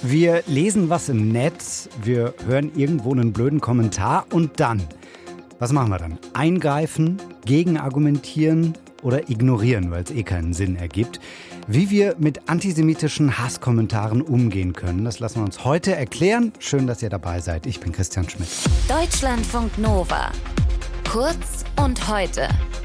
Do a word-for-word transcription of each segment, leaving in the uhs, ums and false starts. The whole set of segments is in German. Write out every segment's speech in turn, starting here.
Wir lesen was im Netz, wir hören irgendwo einen blöden Kommentar und dann, was machen wir dann? Eingreifen, gegenargumentieren oder ignorieren, weil es eh keinen Sinn ergibt. Wie wir mit antisemitischen Hasskommentaren umgehen können, das lassen wir uns heute erklären. Schön, dass ihr dabei seid. Ich bin Christian Schmidt. Deutschlandfunk Nova. Kurz und heute.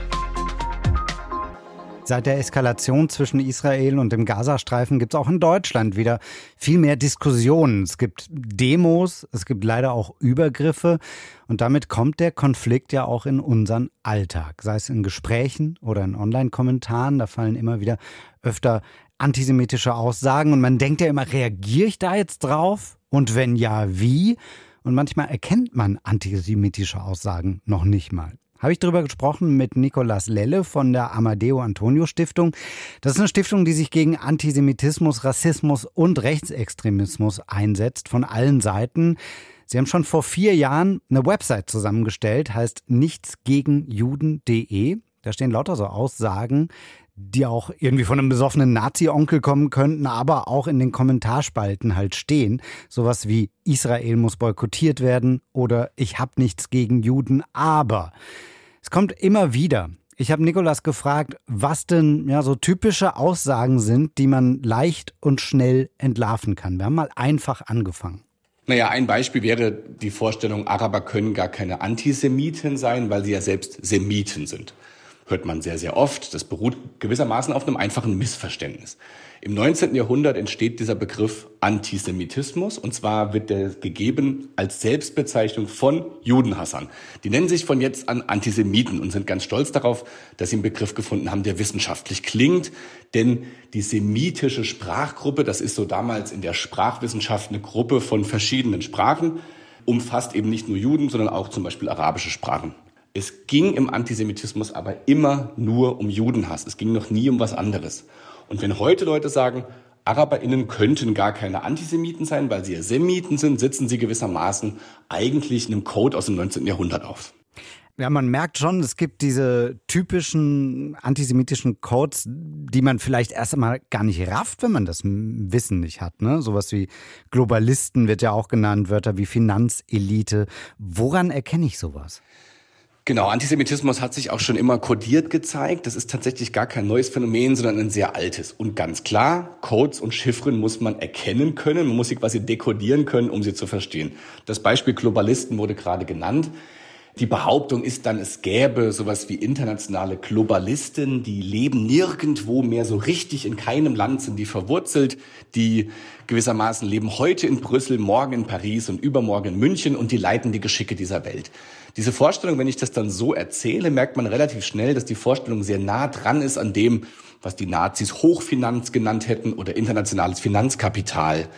Seit der Eskalation zwischen Israel und dem Gazastreifen gibt es auch in Deutschland wieder viel mehr Diskussionen. Es gibt Demos, es gibt leider auch Übergriffe und damit kommt der Konflikt ja auch in unseren Alltag. Sei es in Gesprächen oder in Online-Kommentaren, da fallen immer wieder öfter antisemitische Aussagen und man denkt ja immer, reagiere ich da jetzt drauf? Und wenn ja, wie? Und manchmal erkennt man antisemitische Aussagen noch nicht mal. Habe ich darüber gesprochen mit Nicolas Lelle von der Amadeo Antonio Stiftung. Das ist eine Stiftung, die sich gegen Antisemitismus, Rassismus und Rechtsextremismus einsetzt, von allen Seiten. Sie haben schon vor vier Jahren eine Website zusammengestellt, heißt nichtsgegenjuden punkt de. Da stehen lauter so Aussagen, die auch irgendwie von einem besoffenen Nazi-Onkel kommen könnten, aber auch in den Kommentarspalten halt stehen. Sowas wie Israel muss boykottiert werden oder ich hab nichts gegen Juden, aber es kommt immer wieder. Ich habe Nicolas gefragt, was denn ja so typische Aussagen sind, die man leicht und schnell entlarven kann. Wir haben mal einfach angefangen. Naja, ein Beispiel wäre die Vorstellung, Araber können gar keine Antisemiten sein, weil sie ja selbst Semiten sind. Hört man sehr, sehr oft. Das beruht gewissermaßen auf einem einfachen Missverständnis. Im neunzehnten Jahrhundert entsteht dieser Begriff Antisemitismus und zwar wird der gegeben als Selbstbezeichnung von Judenhassern. Die nennen sich von jetzt an Antisemiten und sind ganz stolz darauf, dass sie einen Begriff gefunden haben, der wissenschaftlich klingt. Denn die semitische Sprachgruppe, das ist so damals in der Sprachwissenschaft eine Gruppe von verschiedenen Sprachen, umfasst eben nicht nur Juden, sondern auch zum Beispiel arabische Sprachen. Es ging im Antisemitismus aber immer nur um Judenhass. Es ging noch nie um was anderes. Und wenn heute Leute sagen, AraberInnen könnten gar keine Antisemiten sein, weil sie ja Semiten sind, sitzen sie gewissermaßen eigentlich in einem Code aus dem neunzehnten Jahrhundert auf. Ja, man merkt schon, es gibt diese typischen antisemitischen Codes, die man vielleicht erst einmal gar nicht rafft, wenn man das Wissen nicht hat. Ne? Sowas wie Globalisten wird ja auch genannt, Wörter wie Finanzelite. Woran erkenne ich sowas? Genau, Antisemitismus hat sich auch schon immer kodiert gezeigt. Das ist tatsächlich gar kein neues Phänomen, sondern ein sehr altes. Und ganz klar, Codes und Chiffren muss man erkennen können. Man muss sie quasi dekodieren können, um sie zu verstehen. Das Beispiel Globalisten wurde gerade genannt. Die Behauptung ist dann, es gäbe sowas wie internationale Globalisten, die leben nirgendwo mehr so richtig, in keinem Land sind die verwurzelt, die gewissermaßen leben heute in Brüssel, morgen in Paris und übermorgen in München und die leiten die Geschicke dieser Welt. Diese Vorstellung, wenn ich das dann so erzähle, merkt man relativ schnell, dass die Vorstellung sehr nah dran ist an dem, was die Nazis Hochfinanz genannt hätten oder internationales Finanzkapital.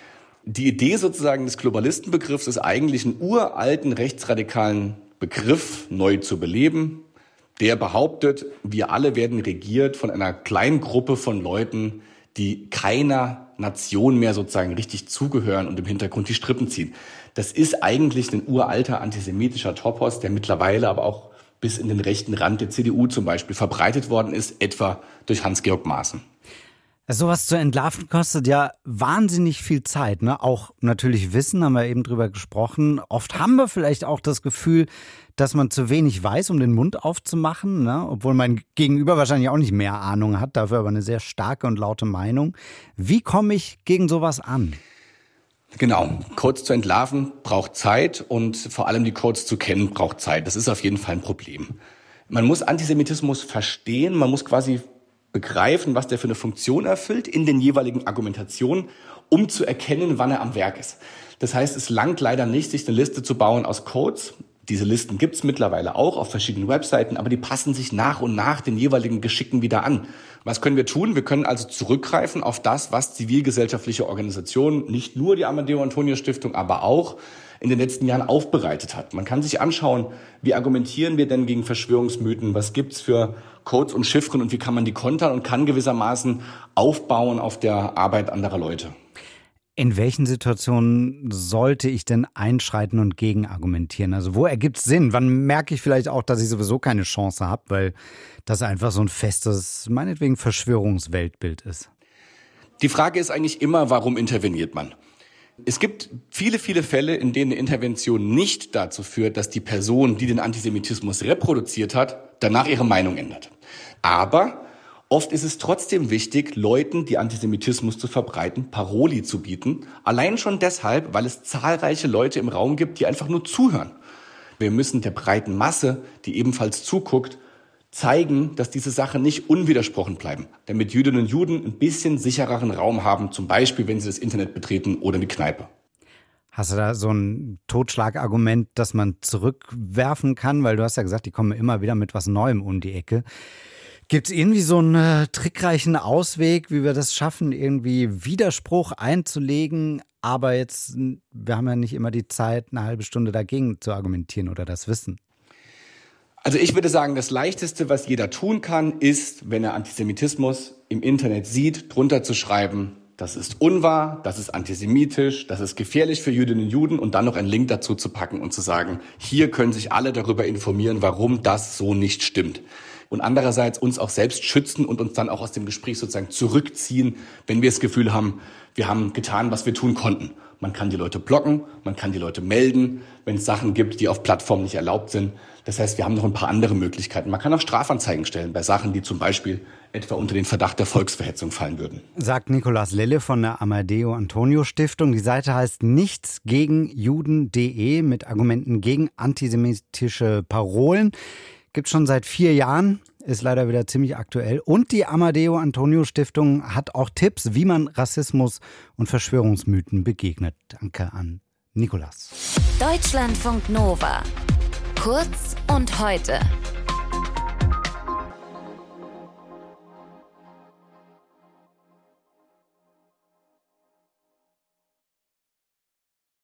Die Idee sozusagen des Globalistenbegriffs ist eigentlich einen uralten rechtsradikalen Begriff neu zu beleben, der behauptet, wir alle werden regiert von einer kleinen Gruppe von Leuten, die keiner Nation mehr sozusagen richtig zugehören und im Hintergrund die Strippen ziehen. Das ist eigentlich ein uralter antisemitischer Topos, der mittlerweile aber auch bis in den rechten Rand der C D U zum Beispiel verbreitet worden ist, etwa durch Hans-Georg Maaßen. Sowas zu entlarven kostet ja wahnsinnig viel Zeit, ne? Auch natürlich Wissen, haben wir eben drüber gesprochen. Oft haben wir vielleicht auch das Gefühl, dass man zu wenig weiß, um den Mund aufzumachen, ne? Obwohl mein Gegenüber wahrscheinlich auch nicht mehr Ahnung hat, dafür aber eine sehr starke und laute Meinung. Wie komme ich gegen sowas an? Genau, Codes zu entlarven braucht Zeit und vor allem die Codes zu kennen braucht Zeit. Das ist auf jeden Fall ein Problem. Man muss Antisemitismus verstehen, man muss quasi begreifen, was der für eine Funktion erfüllt in den jeweiligen Argumentationen, um zu erkennen, wann er am Werk ist. Das heißt, es langt leider nicht, sich eine Liste zu bauen aus Codes. Diese Listen gibt es mittlerweile auch auf verschiedenen Webseiten, aber die passen sich nach und nach den jeweiligen Geschicken wieder an. Was können wir tun? Wir können also zurückgreifen auf das, was zivilgesellschaftliche Organisationen, nicht nur die Amadeo Antonio Stiftung, aber auch in den letzten Jahren aufbereitet hat. Man kann sich anschauen, wie argumentieren wir denn gegen Verschwörungsmythen, was gibt's für Codes und Chiffren und wie kann man die kontern und kann gewissermaßen aufbauen auf der Arbeit anderer Leute. In welchen Situationen sollte ich denn einschreiten und gegenargumentieren? Also wo ergibt es Sinn? Wann merke ich vielleicht auch, dass ich sowieso keine Chance habe, weil das einfach so ein festes, meinetwegen Verschwörungsweltbild ist? Die Frage ist eigentlich immer, warum interveniert man? Es gibt viele, viele Fälle, in denen eine Intervention nicht dazu führt, dass die Person, die den Antisemitismus reproduziert hat, danach ihre Meinung ändert. Aber oft ist es trotzdem wichtig, Leuten, die Antisemitismus zu verbreiten, Paroli zu bieten. Allein schon deshalb, weil es zahlreiche Leute im Raum gibt, die einfach nur zuhören. Wir müssen der breiten Masse, die ebenfalls zuguckt, zeigen, dass diese Sachen nicht unwidersprochen bleiben, damit Jüdinnen und Juden ein bisschen sichereren Raum haben, zum Beispiel, wenn sie das Internet betreten oder eine Kneipe. Hast du da so ein Totschlagargument, das man zurückwerfen kann? Weil du hast ja gesagt, die kommen immer wieder mit was Neuem um die Ecke. Gibt es irgendwie so einen äh, trickreichen Ausweg, wie wir das schaffen, irgendwie Widerspruch einzulegen, aber jetzt, wir haben ja nicht immer die Zeit, eine halbe Stunde dagegen zu argumentieren oder das Wissen? Also ich würde sagen, das Leichteste, was jeder tun kann, ist, wenn er Antisemitismus im Internet sieht, drunter zu schreiben, das ist unwahr, das ist antisemitisch, das ist gefährlich für Jüdinnen und Juden und dann noch einen Link dazu zu packen und zu sagen, hier können sich alle darüber informieren, warum das so nicht stimmt. Und andererseits uns auch selbst schützen und uns dann auch aus dem Gespräch sozusagen zurückziehen, wenn wir das Gefühl haben, wir haben getan, was wir tun konnten. Man kann die Leute blocken, man kann die Leute melden, wenn es Sachen gibt, die auf Plattformen nicht erlaubt sind. Das heißt, wir haben noch ein paar andere Möglichkeiten. Man kann auch Strafanzeigen stellen bei Sachen, die zum Beispiel etwa unter den Verdacht der Volksverhetzung fallen würden. Sagt Nikolaus Lille von der Amadeo Antonio Stiftung. Die Seite heißt nichts gegen Juden punkt de mit Argumenten gegen antisemitische Parolen. Gibt schon seit vier Jahren, ist leider wieder ziemlich aktuell. Und die Amadeo Antonio Stiftung hat auch Tipps, wie man Rassismus und Verschwörungsmythen begegnet. Danke an Nikolaus. Deutschlandfunk Nova. Kurz und heute.